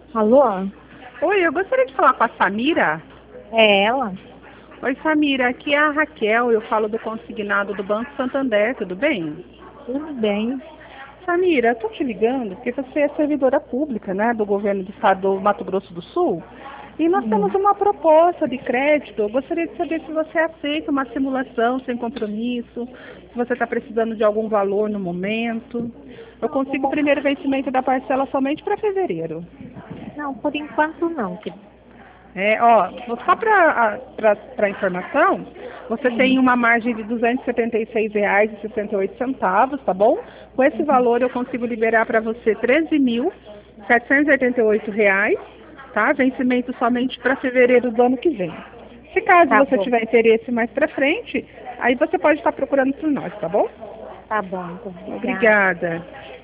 Alô? Oi, eu gostaria de falar com a Samira. É ela? Oi, Samira, aqui é a Raquel, eu falo do consignado do Banco Santander, tudo bem? Tudo bem. Samira, eu tô te ligando porque você é servidora pública, né, do governo do estado do Mato Grosso do Sul. E nós temos Sim. uma proposta de crédito. Eu gostaria de saber se você aceita uma simulação sem compromisso, se você está precisando de algum valor no momento. Eu Não, no consigo o mo- primeiro vencimento da parcela somente para fevereiro. não, por enquanto não, querido. É, ó, só para informação, você tem Uhum. uma margem de R$ 276,68, tá bom? Com esse Uhum. valor eu consigo liberar para você R$ 13.788, tá? Vencimento somente para fevereiro do ano que vem. Se caso Tá você bom, tiver interesse mais para frente, aí você pode estar procurando por nós, tá bom? tá bom, então, obrigada. Obrigada.